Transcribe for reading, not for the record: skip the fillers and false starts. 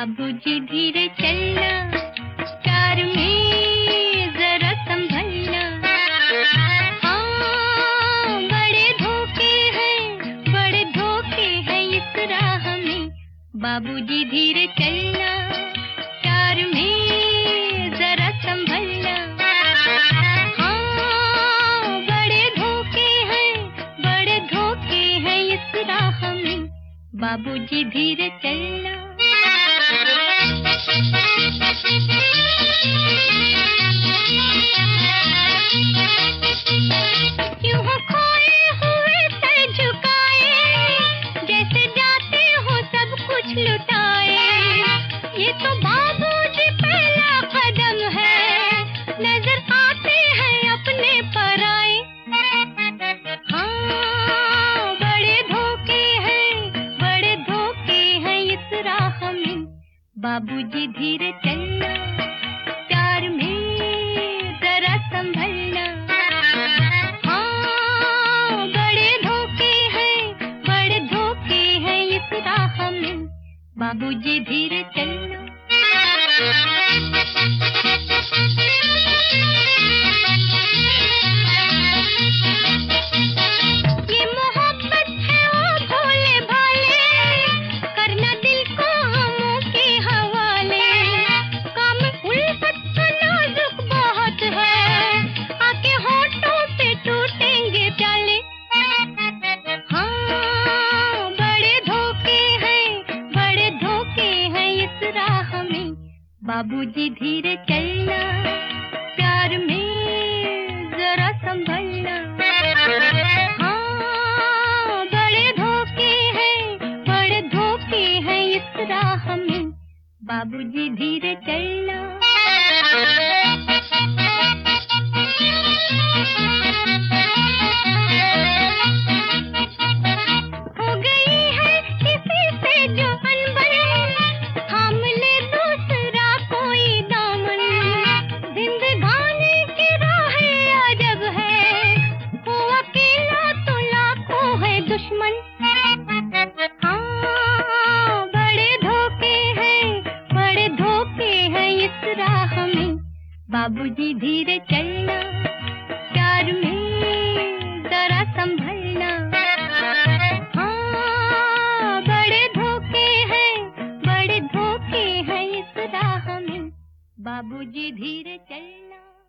बाबूजी धीरे चलना, प्यार में जरा संभलना। हाँ, बड़े धोखे हैं इस राह में। बाबूजी धीरे चलना, प्यार में जरा संभलना। हाँ, बड़े धोखे हैं इस राह में। बाबूजी धीरे चलना। यूं खोए हुए सर झुकाए, जैसे जाते हो सब कुछ लुटाए। ये तो बाबूजी पहला कदम है, नजर आते हैं अपने पराए। हाँ, बड़े धोखे हैं इस राह में। बाबूजी धीरे चलना, प्यार में जरा संभलना। हाँ, बड़े धोखे हैं इस राह में। बाबूजी धीरे चलना। ये मोहब्बत है ओ भोले भाले, करना दिल को हमों के हवाले। काम उल्फत का नाजुक बहुत है, आके होठों पे टूटेंगे प्याले। हाँ, बड़े धोखे हैं इस राह में। बाबूजी धीरे चलना, प्यार में जरा संभलना। हाँ, बड़े धोखे हैं इस राह में। बाबूजी धीरे चलना। हो गई है किसी से जो अनबन, थाम ले दूसरा कोई दामन। जिंदगानी की राहें अजब है, वो अकेला तो लाखों है दुश्मन। हाँ, बड़े धोखे हैं इस राह में। बाबूजी धीरे चलना, प्यार में जरा संभलना। हाँ, बड़े धोखे हैं इस राह में। बाबूजी धीरे चलना।